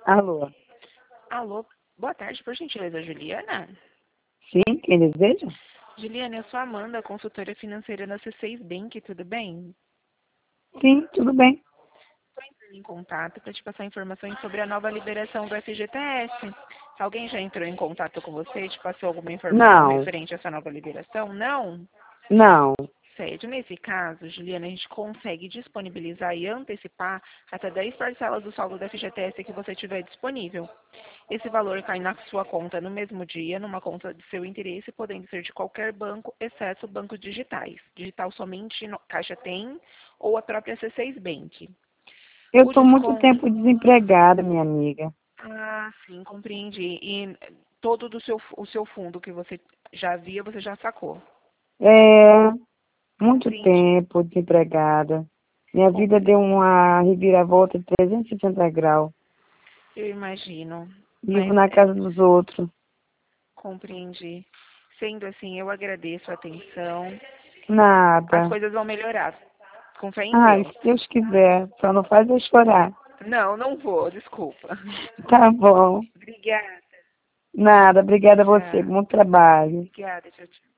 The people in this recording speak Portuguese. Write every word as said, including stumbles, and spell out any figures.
Alô? Alô, boa tarde, por gentileza, Juliana? Sim, quem deseja? Juliana, eu sou a Amanda, consultora financeira da C seis Bank, tudo bem? Sim, tudo bem. Estou entrando em contato para te passar informações sobre a nova liberação do F G T S. Alguém já entrou em contato com você e te passou alguma informação Não, referente a essa nova liberação? Não? não. Certo. Nesse caso, Juliana, a gente consegue disponibilizar e antecipar até dez parcelas do saldo do F G T S que você tiver disponível. Esse valor cai na sua conta no mesmo dia, numa conta de seu interesse, podendo ser de qualquer banco, exceto bancos digitais. Digital somente no Caixa Tem ou a própria C seis Bank. Eu O estou muito desconto... tempo desempregada, minha amiga. Ah, sim, compreendi. E todo do seu, o seu fundo que você já havia, você já sacou. É, muito Compreendi. tempo desempregada. Minha vida Compre... deu uma reviravolta de trezentos e sessenta graus. Eu imagino. Vivo Mas na é, casa dos outros. compreendi. Sendo assim, eu agradeço a atenção. As Nada. coisas vão melhorar. Com fé em Ai, Deus. se Deus quiser, só não faz eu chorar. Não, não vou, desculpa. Tá bom. Obrigada. Nada, obrigada a você. Tchau. Bom trabalho. Obrigada, tchau, tchau.